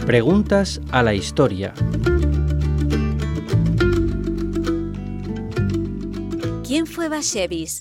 Preguntas a la historia. ¿Quién fue Bashevich?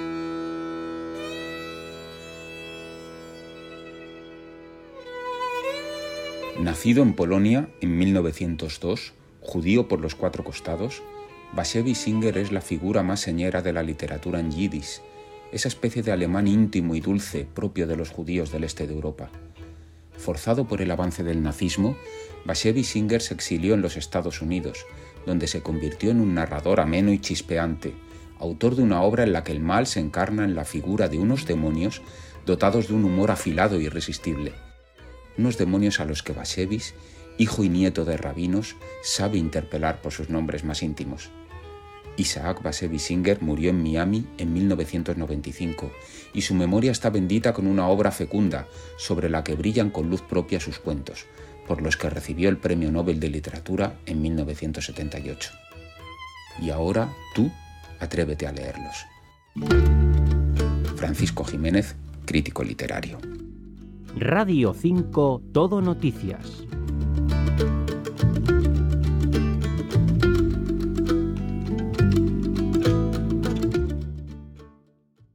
Nacido en Polonia en 1902, judío por los cuatro costados, Bashevich Singer es la figura más señera de la literatura en yiddish, esa especie de alemán íntimo y dulce propio de los judíos del este de Europa. Forzado por el avance del nazismo, Bashevich Singer se exilió en los Estados Unidos, donde se convirtió en un narrador ameno y chispeante, autor de una obra en la que el mal se encarna en la figura de unos demonios dotados de un humor afilado e irresistible. Unos demonios a los que Bashevich, hijo y nieto de rabinos, sabe interpelar por sus nombres más íntimos. Isaac Bashevich Singer murió en Miami en 1995 y su memoria está bendita con una obra fecunda sobre la que brillan con luz propia sus cuentos, por los que recibió el Premio Nobel de Literatura en 1978. Y ahora, tú, atrévete a leerlos. Francisco Jiménez, crítico literario. Radio 5 Todo Noticias.